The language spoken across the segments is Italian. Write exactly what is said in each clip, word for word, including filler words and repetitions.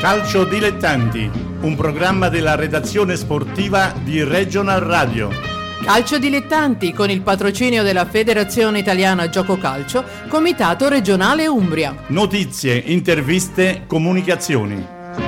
Calcio Dilettanti, un programma della redazione sportiva di Regional Radio. Calcio Dilettanti con il patrocinio della Federazione Italiana Gioco Calcio, Comitato Regionale Umbria. Notizie, interviste, comunicazioni.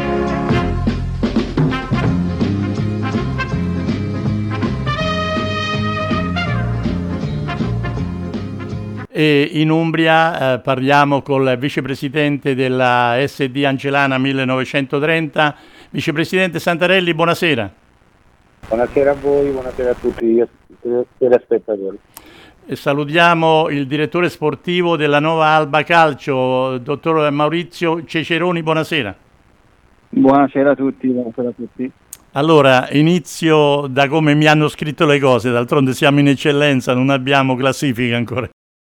E in Umbria eh, parliamo col vicepresidente della S D Angelana millenovecentotrenta, vicepresidente Santarelli, buonasera. Buonasera a voi, buonasera a tutti gli telespettatori. E salutiamo il direttore sportivo della Nova Alba Calcio, dottor Maurizio Ceceroni, buonasera. Buonasera a tutti, buonasera a tutti. Allora, inizio da come mi hanno scritto le cose, d'altronde siamo in eccellenza, non abbiamo classifica ancora.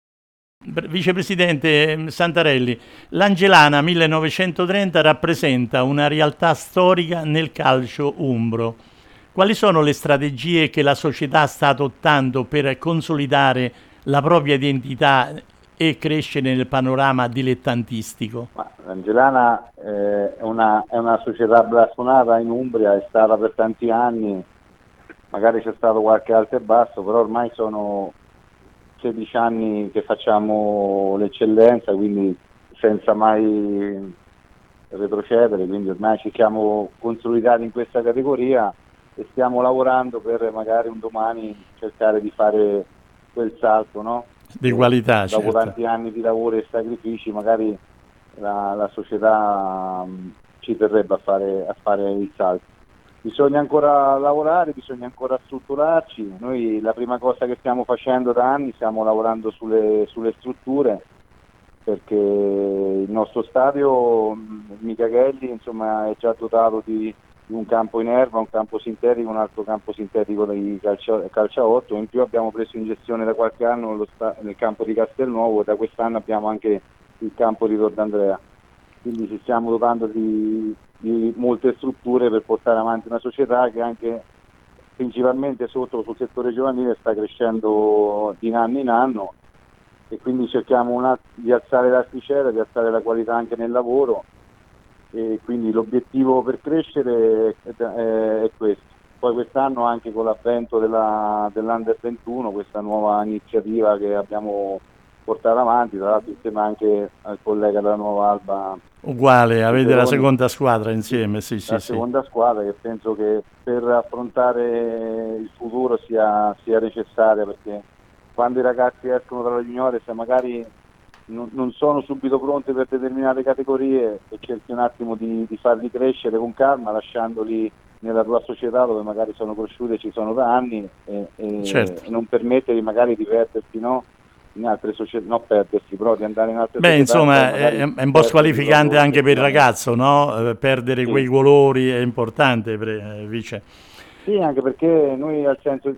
Vicepresidente Santarelli, l'Angelana millenovecentotrenta rappresenta una realtà storica nel calcio umbro. Quali sono le strategie che la società sta adottando per consolidare la propria identità e crescere nel panorama dilettantistico? Ma L'Angelana eh, è, una, è una società blasonata in Umbria, è stata per tanti anni, magari c'è stato qualche alto e basso, però ormai sono sedici anni che facciamo l'eccellenza, quindi senza mai retrocedere, quindi ormai ci siamo consolidati in questa categoria e stiamo lavorando per magari un domani cercare di fare quel salto, no? Di qualità, dopo certo. Tanti anni di lavoro e sacrifici magari la, la società um, ci terrebbe a fare, a fare il salto. Bisogna ancora lavorare, bisogna ancora strutturarci. Noi la prima cosa che stiamo facendo da anni, stiamo lavorando sulle, sulle strutture, perché il nostro stadio Micaghelli insomma è già dotato di, di un campo in erba, un campo sintetico, un altro campo sintetico di calcio, calciaotto. In più abbiamo preso in gestione da qualche anno lo sta, nel campo di Castelnuovo, da quest'anno abbiamo anche il campo di Tor d'Andrea. Quindi ci stiamo dotando di di molte strutture per portare avanti una società che anche principalmente sotto sul settore giovanile sta crescendo di anno in anno, e quindi cerchiamo una, di alzare l'asticella, di alzare la qualità anche nel lavoro, e quindi l'obiettivo per crescere è, è, è questo. Poi quest'anno anche con l'avvento della, dell'Under ventuno, questa nuova iniziativa che abbiamo portato avanti, tra l'altro insieme anche al collega della Nuova Alba. Uguale, avete la seconda squadra insieme, sì, sì, la sì. seconda squadra che penso che per affrontare il futuro sia, sia necessaria, perché quando i ragazzi escono dalla juniores magari non, non sono subito pronti per determinate categorie, e cerchi un attimo di, di farli crescere con calma, lasciandoli nella tua società dove magari sono cresciuti e ci sono da anni, e, e, certo. e non permettergli magari di perdersi, no? In altre società, non perdersi, però di andare in altre Beh, società. insomma, è, è un po' squalificante anche per il ragazzo, no? Eh, perdere sì. Quei colori è importante, pre, Vice. Sì, anche perché noi al centro...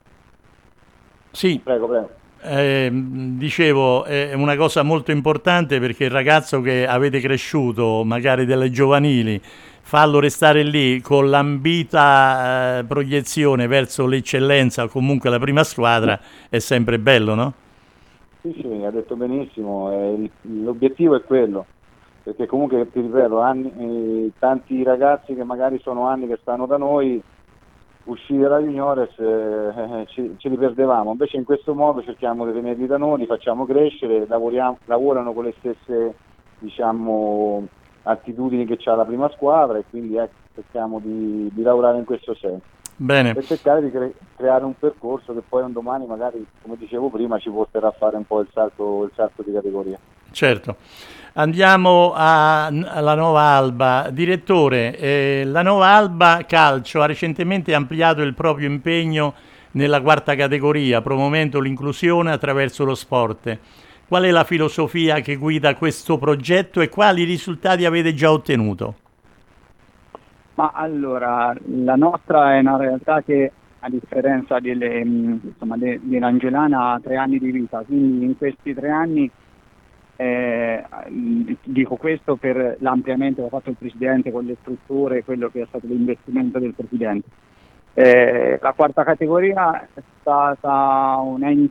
Sì. Prego, prego. Eh, dicevo, è una cosa molto importante, perché il ragazzo che avete cresciuto, magari delle giovanili, farlo restare lì con l'ambita eh, proiezione verso l'eccellenza o comunque la prima squadra è sempre bello, no? Sì, sì, ha detto benissimo, eh, l'obiettivo è quello, perché comunque ti ripeto, anni, eh, tanti ragazzi che magari sono anni che stanno da noi, usciti dalla juniores eh, ci, ce li perdevamo, invece in questo modo cerchiamo di tenerli da noi, li facciamo crescere, lavoriamo, lavorano con le stesse, diciamo, attitudini che c'ha la prima squadra, e quindi ecco, cerchiamo di, di lavorare in questo senso. Bene. Per cercare di cre- creare un percorso che poi un domani magari, come dicevo prima, ci porterà a fare un po' il salto, il salto di categoria. Certo. Andiamo a, alla Nova Alba. Direttore, eh, la Nova Alba Calcio ha recentemente ampliato il proprio impegno nella quarta categoria, promuovendo l'inclusione attraverso lo sport. Qual è la filosofia che guida questo progetto e quali risultati avete già ottenuto? Ma allora, la nostra è una realtà che, a differenza delle, insomma, de, dell'Angelana, ha tre anni di vita, quindi in questi tre anni, eh, dico questo per l'ampliamento che ha fatto il Presidente con le strutture, quello che è stato l'investimento del Presidente. Eh, la quarta categoria è stata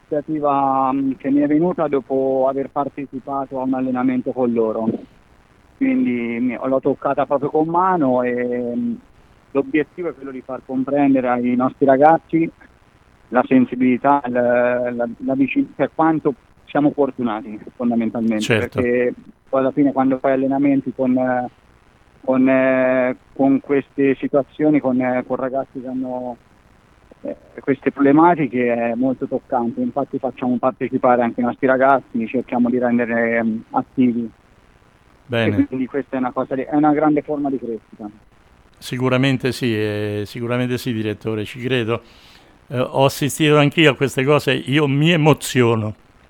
un'iniziativa che mi è venuta dopo aver partecipato a un allenamento con loro. quindi mi- l'ho toccata proprio con mano e mh, l'obiettivo è quello di far comprendere ai nostri ragazzi la sensibilità, la, la, la vicinanza, cioè quanto siamo fortunati fondamentalmente, Certo. perché poi alla fine quando fai allenamenti con, eh, con, eh, con queste situazioni, con, eh, con ragazzi che hanno eh, queste problematiche è molto toccante, infatti facciamo partecipare anche i nostri ragazzi, cerchiamo di rendere ehm, attivi Bene. e quindi questa è una cosa di- è una grande forma di crescita. Sicuramente sì, eh, sicuramente sì, direttore, ci credo. Eh, ho assistito anch'io a queste cose, io mi emoziono.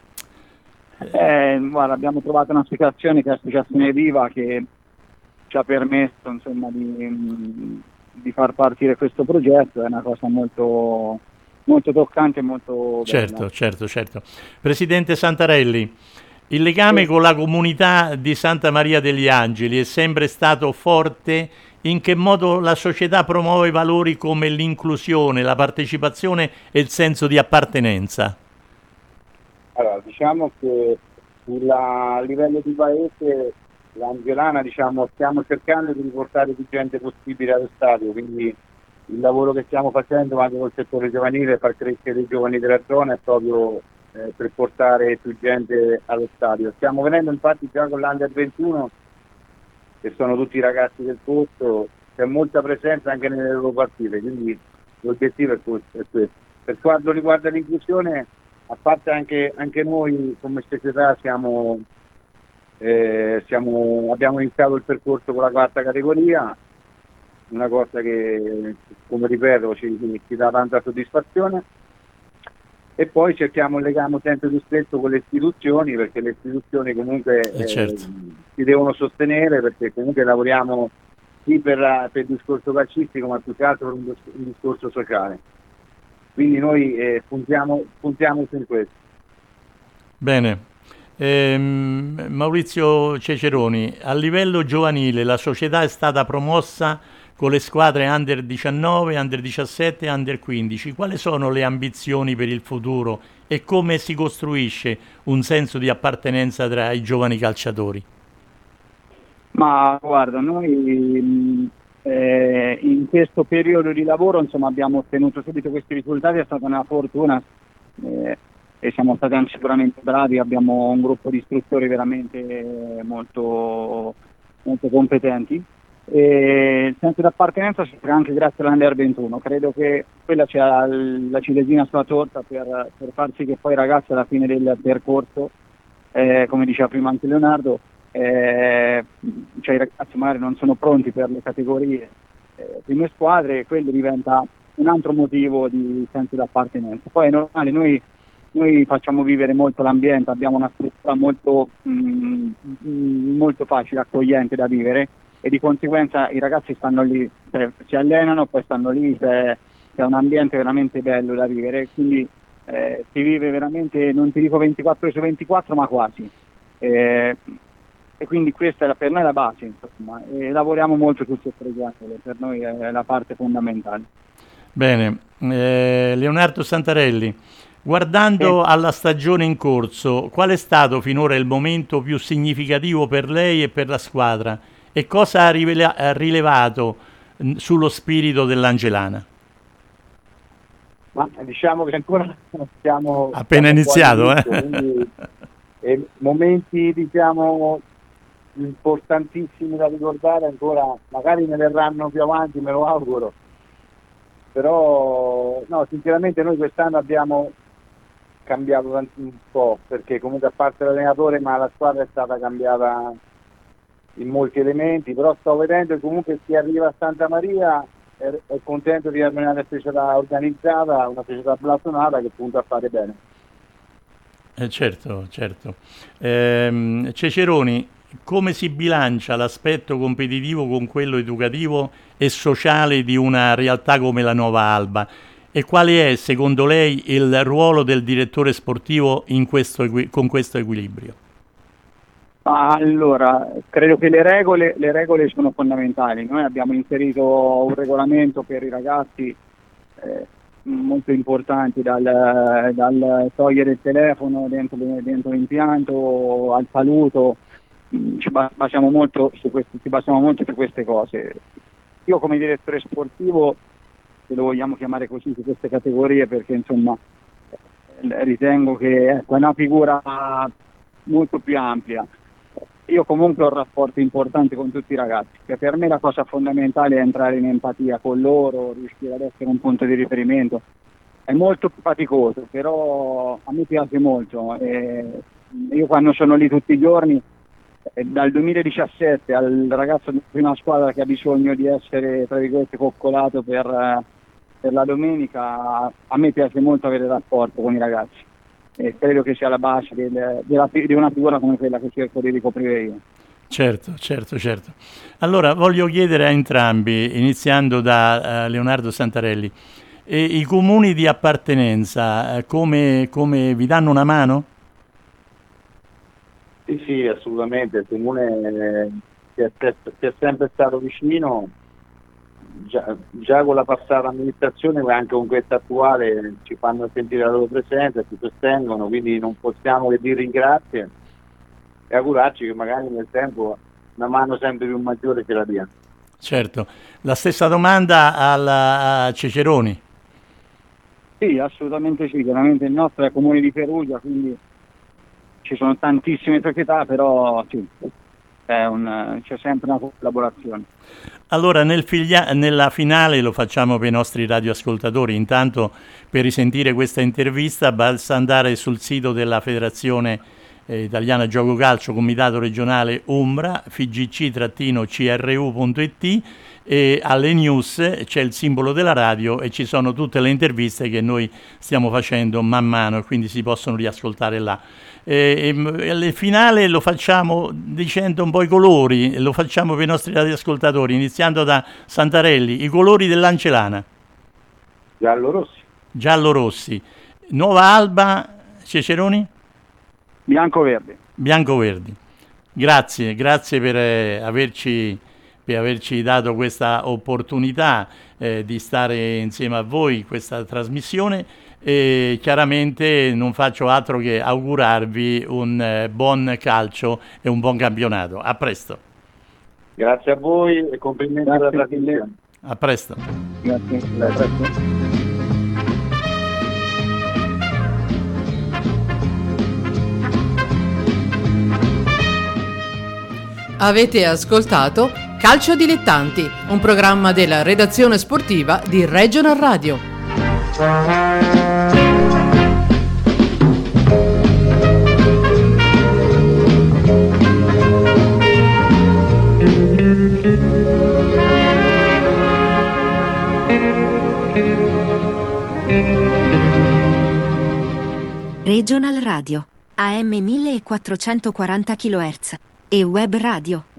Eh, guarda, abbiamo trovato un'associazione che è l'Associazione Viva che ci ha permesso insomma di, mh, di far partire questo progetto, è una cosa molto, molto toccante e molto bella. Certo, certo, certo. Presidente Santarelli, il legame Sì. con la comunità di Santa Maria degli Angeli è sempre stato forte. In che modo la società promuove valori come l'inclusione, la partecipazione e il senso di appartenenza? Allora, diciamo che il- a livello di paese l'Angelana, diciamo, stiamo cercando di riportare più gente possibile allo stadio, quindi il lavoro che stiamo facendo anche col settore giovanile per far crescere i giovani della zona è proprio eh, per portare più gente allo stadio. Stiamo venendo infatti già con l'Under ventuno, che sono tutti i ragazzi del posto, c'è molta presenza anche nelle loro partite, quindi l'obiettivo è questo. È questo. Per quanto riguarda l'inclusione, a parte anche, anche noi come società siamo, eh, siamo, abbiamo iniziato il percorso con la quarta categoria, una cosa che, come ripeto, ci, ci dà tanta soddisfazione, e poi cerchiamo un legame sempre più stretto con le istituzioni, perché le istituzioni comunque Eh, eh, certo. ci devono sostenere, perché comunque lavoriamo sì per, la- per il discorso calcistico, ma più che altro per un, dis- un discorso sociale. Quindi noi eh, puntiamo, puntiamo su questo. Bene. Ehm, Maurizio Ceceroni, a livello giovanile la società è stata promossa con le squadre under diciannove, under diciassette e under quindici. Quali sono le ambizioni per il futuro e come si costruisce un senso di appartenenza tra i giovani calciatori? Ma guarda, noi mh, eh, in questo periodo di lavoro insomma, abbiamo ottenuto subito questi risultati, è stata una fortuna eh, e siamo stati anche sicuramente bravi, abbiamo un gruppo di istruttori veramente molto, molto competenti. E il senso di appartenenza si crea anche grazie all'Under ventuno, credo che quella sia l- la ciliegina sulla torta per, per far sì che poi i ragazzi alla fine del percorso, eh, come diceva prima anche Leonardo, eh, cioè i ragazzi magari non sono pronti per le categorie eh, prime squadre, e quello diventa un altro motivo di senso di appartenenza. Poi è normale, noi, noi facciamo vivere molto l'ambiente, abbiamo una struttura molto, mh, mh, molto facile, accogliente da vivere, e di conseguenza i ragazzi stanno lì, cioè, si allenano, poi stanno lì, c'è, c'è un ambiente veramente bello da vivere, quindi eh, si vive veramente, non ti dico ventiquattro ore su ventiquattro, ma quasi. Eh, e quindi questa è la, per noi è la base, insomma, e lavoriamo molto sul settore giovanile, per noi è la parte fondamentale. Bene, eh, Leonardo Santarelli, Sì. guardando alla stagione in corso, qual è stato finora il momento più significativo per lei e per la squadra e cosa ha, rivela- ha rilevato mh, sullo spirito dell'Angelana? Ma diciamo che ancora siamo, Appena siamo un po' iniziato, eh? all'inizio, quindi eh, momenti diciamo importantissimi da ricordare ancora, magari ne verranno più avanti, me lo auguro, però no, sinceramente noi quest'anno abbiamo cambiato tanti- un po', perché comunque a parte l'allenatore, ma la squadra è stata cambiata in molti elementi, però sto vedendo che comunque chi arriva a Santa Maria è, è contento di avere una società organizzata, una società blasonata che punta a fare bene. Eh, certo, certo. Ehm, Ceceroni, come si bilancia l'aspetto competitivo con quello educativo e sociale di una realtà come la Nova Alba? E quale è, secondo lei, il ruolo del direttore sportivo in questo equi- con questo equilibrio? Allora, credo che le regole, le regole sono fondamentali. Noi abbiamo inserito un regolamento per i ragazzi eh, molto importanti, dal, dal togliere il telefono dentro, dentro l'impianto al saluto, mh, ci ba- basiamo molto su queste, ci basiamo molto su queste cose. Io come direttore sportivo, se lo vogliamo chiamare così, su queste categorie, perché insomma eh, ritengo che ecco, è una figura molto più ampia. Io comunque ho un rapporto importante con tutti i ragazzi, che per me la cosa fondamentale è entrare in empatia con loro, riuscire ad essere un punto di riferimento. È molto faticoso, però a me piace molto. E io quando sono lì tutti i giorni, eh, dal duemiladiciassette al ragazzo di prima squadra che ha bisogno di essere, tra virgolette, coccolato per, eh, per la domenica, a me piace molto avere rapporto con i ragazzi. E credo che sia la base del, della, di una figura come quella che cerco di ricoprire io. Certo, certo, certo. Allora voglio chiedere a entrambi, iniziando da uh, Leonardo Santarelli, e i comuni di appartenenza uh, come, come vi danno una mano? Sì, sì, assolutamente. Il comune eh, che, è, che è sempre stato vicino. Già, già con la passata amministrazione e anche con questa attuale ci fanno sentire la loro presenza, ci sostengono, quindi non possiamo che dire grazie e augurarci che magari nel tempo una mano sempre più maggiore ce la dia. Certo. La stessa domanda alla, a Ceceroni. Sì, assolutamente sì, chiaramente il nostro è Comune di Perugia, quindi ci sono tantissime società, però sì, è un, c'è sempre una collaborazione. Allora, nel figlia- nella finale lo facciamo per i nostri radioascoltatori. Intanto, per risentire questa intervista, basta andare sul sito della Federazione eh, Italiana Gioco Calcio, Comitato Regionale Umbra, f g c c r u punto i t, e alle news c'è il simbolo della radio e ci sono tutte le interviste che noi stiamo facendo man mano e quindi si possono riascoltare là. E, e, il finale lo facciamo dicendo un po' i colori, lo facciamo per i nostri radioascoltatori, iniziando da Santarelli, i colori dell'Ancelana. Giallo-rossi. Giallo-rossi. Nuova Alba, Ceceroni? Bianco-verdi. Bianco-verdi. Grazie, grazie per eh, averci, per averci dato questa opportunità eh, di stare insieme a voi in questa trasmissione. E chiaramente non faccio altro che augurarvi un eh, buon calcio e un buon campionato. A presto. Grazie a voi e complimenti per la trasmissione. A presto. Grazie. A presto. Avete ascoltato Calcio Dilettanti, un programma della redazione sportiva di Regional Radio. Regional Radio, A M millequattrocentoquaranta chilohertz e web radio